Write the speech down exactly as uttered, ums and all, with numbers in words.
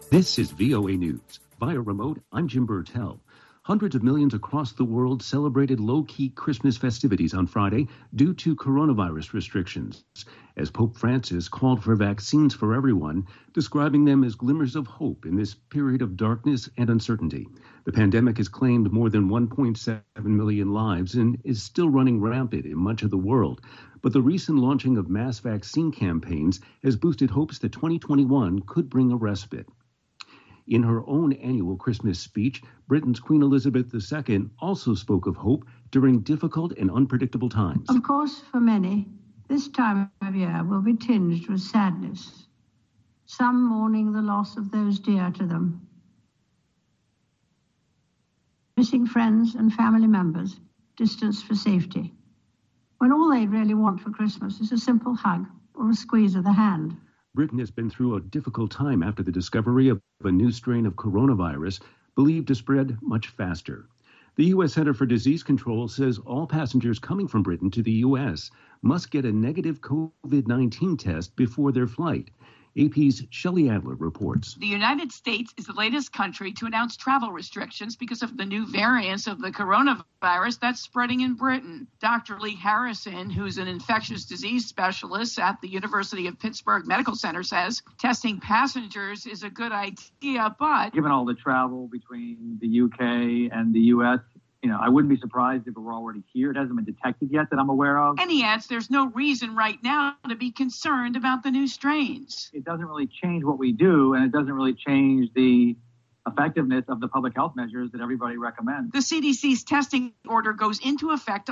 This is V O A News. Via remote, I'm Jim Burtell. Hundreds of millions across the world celebrated low-key Christmas festivities on Friday due to coronavirus restrictions, as Pope Francis called for vaccines for everyone, describing them as glimmers of hope in this period of darkness and uncertainty. The pandemic has claimed more than one point seven million lives and is still running rampant in much of the world. But the recent launching of mass vaccine campaigns has boosted hopes that twenty twenty-one could bring a respite. In her own annual Christmas speech, Britain's Queen Elizabeth the Second also spoke of hope during difficult and unpredictable times. Of course, for many, this time of year will be tinged with sadness, some mourning the loss of those dear to them, missing friends and family members, distanced for safety, when all they really want for Christmas is a simple hug or a squeeze of the hand. Britain has been through a difficult time after the discovery of a new strain of coronavirus believed to spread much faster. The U S Center for Disease Control says all passengers coming from Britain to the U S must get a negative COVID nineteen test before their flight. A P's Shelley Adler reports. The United States is the latest country to announce travel restrictions because of the new variants of the coronavirus that's spreading in Britain. Doctor Lee Harrison, who's an infectious disease specialist at the University of Pittsburgh Medical Center, says testing passengers is a good idea, but given all the travel between the U K and the U S, you know, I wouldn't be surprised if it were already here. It hasn't been detected yet that I'm aware of. And he adds there's no reason right now to be concerned about the new strains. It doesn't really change what we do, and it doesn't really change the effectiveness of the public health measures that everybody recommends. The C D C's testing order goes into effect